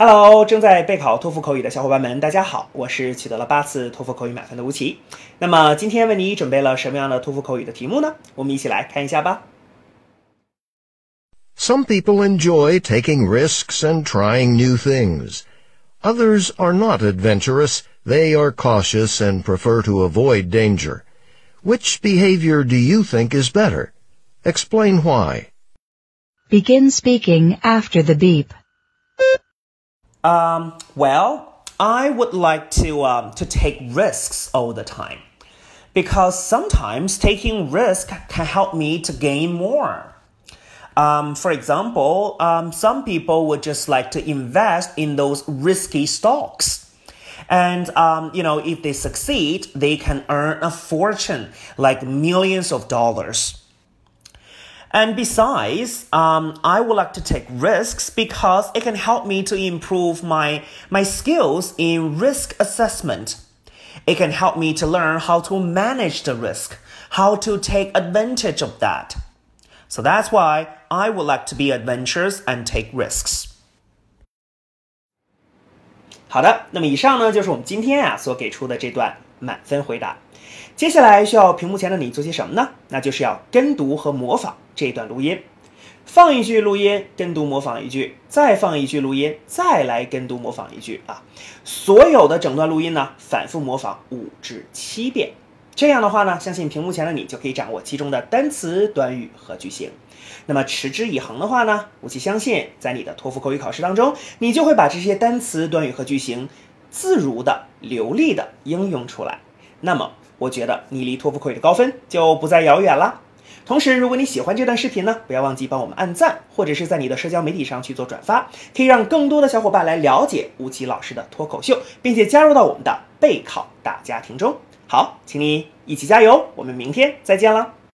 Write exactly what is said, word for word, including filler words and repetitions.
Hello，正在备考托福口语的小伙伴们，大家好，我是取得了八次托福口语满分的吴奇。那么今天为你准备了什么样的托福口语的题目呢？我们一起来看一下吧。 Some people enjoy taking risks and trying new things. Others are not adventurous. They are cautious and prefer to avoid danger. Which behavior do you think is better? Explain why. Begin speaking after the beep. Um, well, I would like to um, to take risks all the time, because sometimes taking risk can help me to gain more. Um, for example, um, some people would just like to invest in those risky stocks. And, um, you know, if they succeed, they can earn a fortune, like millions of dollars. And besides, um, I would like to take risks because it can help me to improve my, my skills in risk assessment. It can help me to learn how to manage the risk, how to take advantage of that. So that's why I would like to be adventurous and take risks. 好的，那么以上呢就是我们今天啊所给出的这段满分回答。接下来需要屏幕前的你做些什么呢？那就是要跟读和模仿这一段录音。放一句录音，跟读模仿一句，再放一句录音，再来跟读模仿一句啊。所有的整段录音呢，反复模仿五至七遍。这样的话呢，相信屏幕前的你就可以掌握其中的单词、短语和句型。那么持之以恒的话呢，吴奇相信在你的托福口语考试当中，你就会把这些单词、短语和句型自如的、流利的应用出来。那么我觉得你离托福口语的高分就不再遥远了。同时，如果你喜欢这段视频呢，不要忘记帮我们按赞，或者是在你的社交媒体上去做转发，可以让更多的小伙伴来了解吴奇老师的脱口秀，并且加入到我们的备考大家庭中。好，请你一起加油，我们明天再见了。